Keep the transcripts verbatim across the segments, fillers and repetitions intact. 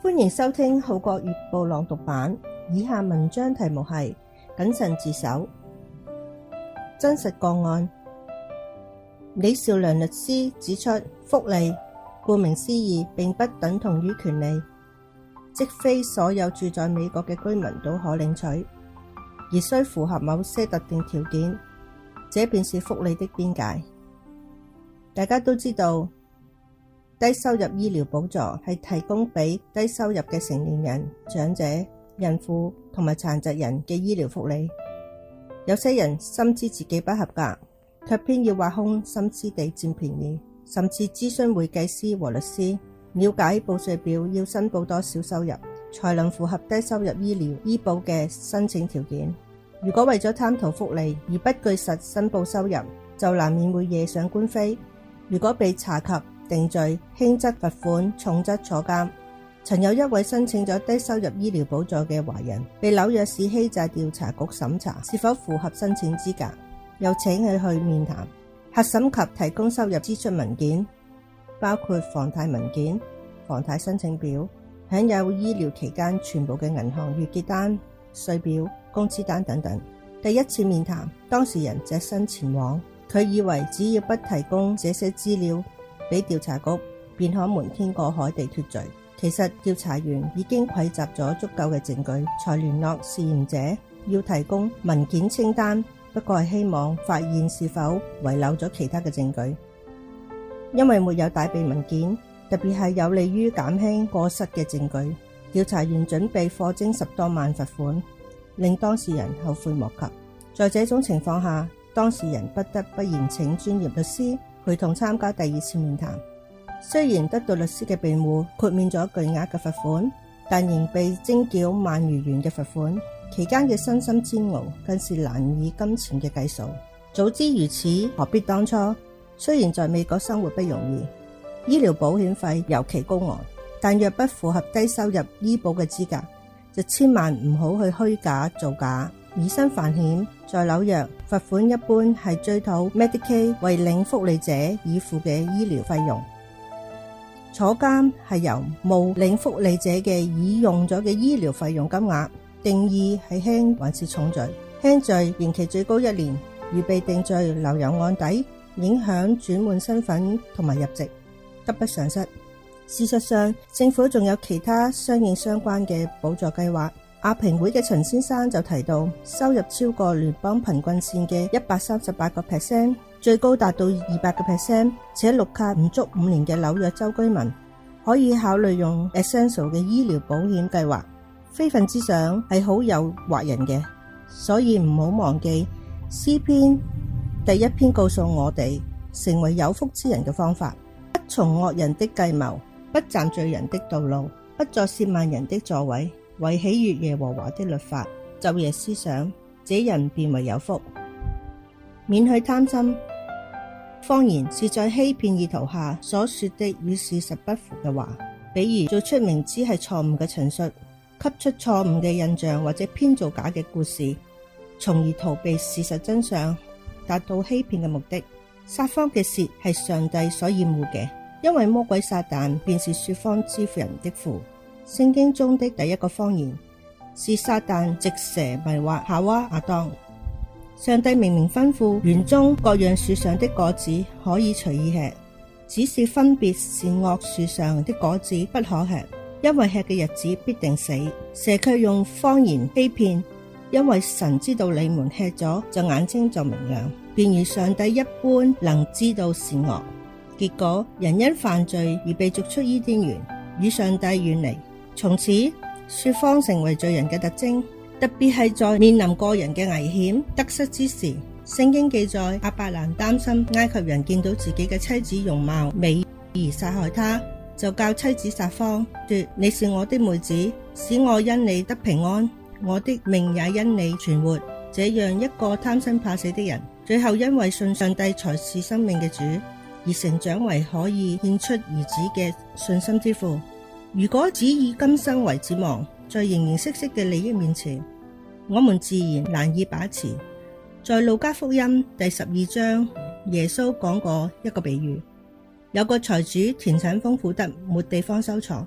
歡迎收聽《浩國月報》朗讀版，以下文章題目係謹慎自首。真實個案，李兆良律師指出，福利顧名思義並不等同於權利，即非所有住在美國嘅居民都可領取，而須符合某些特定條件，這便是福利的邊界。大家都知道，低收入醫療補助係提供俾低收入嘅成年人、長者、孕婦同埋殘疾人嘅醫療福利。有些人深知自己不合格，卻偏要挖空心思地佔便宜，甚至諮詢會計師和律師，了解報稅表要申報多少收入，才能符合低收入醫療醫保嘅申請條件。如果為咗貪圖福利而不據實申報收入，就難免會惹上官非。如果被查及定罪，輕則罰款，重則坐監。曾有一位申請咗低收入醫療補助嘅華人，被紐約市欺詐調查局審查是否符合申請資格，又請佢去面談，核審及提供收入支出文件，包括房貸文件、房貸申請表、享有醫療期間全部嘅銀行月結單、稅表、工資單等等。第一次面談，當事人隻身前往，佢以為只要不提供這些資料俾調查局，便可瞞天過海地脫罪。其實調查員已經匯集咗足夠嘅證據，才聯絡試驗者要提供文件清單，不過係希望發現是否遺漏咗其他嘅證據。因為沒有帶備文件，特別係有利於減輕過失嘅證據，調查員準備課徵十多萬罰款，令當事人後悔莫及。在這種情況下，當事人不得不延請專業律師陪同參加第二次面談。雖然得到律師嘅辯護，豁免咗巨額嘅罰款，但仍被徵繳萬餘元嘅罰款。期間嘅身心煎熬更是難以金錢嘅計數。早知如此，何必當初？雖然在美國生活不容易，醫療保險費尤其高昂，但若不符合低收入醫保嘅資格，就千萬唔好去虛假造假，以身犯險。在紐約，罰款一般係追討 Medicaid 為領福利者已付嘅醫療費用。坐監係由冇領福利者嘅已用咗嘅醫療費用金額定義係輕還是重罪。輕罪刑期最高一年，預備定罪留有案底，影響轉換身份同埋入籍，得不償失。事實上，政府仲有其他相應相關嘅補助計劃。亞平會嘅陳先生就提到，收入超過聯邦貧困線嘅一百三十八個 percent，最高達到二百個 percent， 且綠卡唔足五年嘅紐約州居民可以考慮用 Essential 嘅醫療保險計劃。非分之想係好誘惑人嘅，所以唔好忘記詩篇第一篇告訴我哋，成為有福之人嘅方法：不從惡人的計謀，不站罪人的道路，不坐褻慢人的座位，為喜悅耶和華的律法，晝夜思想，這人便為有福。免去貪心。謊言是在欺騙意圖下所說的與事實不符嘅話，比如做出明知係錯誤嘅陳述，給出錯誤嘅印象或者編造假嘅故事，從而逃避事實真相，達到欺騙嘅目的。撒謊嘅事係上帝所厭惡嘅，因為魔鬼撒旦便是說謊之人的父。聖經中的第一個謊言是撒旦藉蛇迷惑夏娃亞當。上帝明明吩咐園中各樣樹上的果子可以隨意吃，只是分別善惡樹上的果子不可吃，因為吃嘅日子必定死。蛇卻用謊言欺騙，因為神知道你們吃咗就眼睛就明亮，便如上帝一般能知道善惡。結果人因犯罪而被逐出伊甸園，與上帝遠離。從此說謊成為罪人嘅特徵。特別係在面臨個人嘅危險得失之時，聖經記載亞伯蘭擔心埃及人見到自己嘅妻子容貌美而殺害他，就教妻子撒謊，說你是我的妹子，使我因你得平安，我的命也因你存活。這樣一個貪生怕死的人，最後因為信上帝才是生命嘅主，而成長為可以獻出兒子嘅信心之父。如果只以今生為指望，在形形色色嘅利益面前，我們自然難以把持。在路加福音第十二章，耶穌講過一個比喻，有個財主田產豐富得沒地方收藏，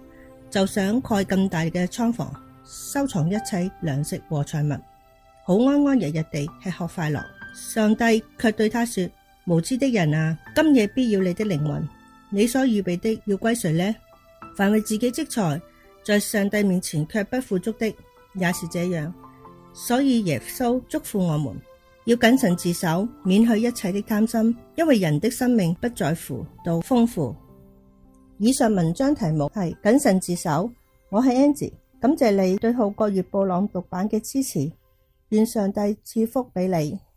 就想蓋咁大嘅倉房，收藏一切糧食和財物，好安安逸逸地吃喝快樂。上帝卻對他說：無知的人啊，今夜必要你的靈魂，你所預備的要歸誰呢？凡為自己積財，在上帝面前卻不富足的，也是這樣。所以耶穌囑咐我們要謹慎自守，免去一切的貪心，因為人的生命不在乎到豐富。以上文章題目係謹慎自守。我係 Angie， 感謝你對《號角月報》朗讀版嘅支持，願上帝賜福俾你。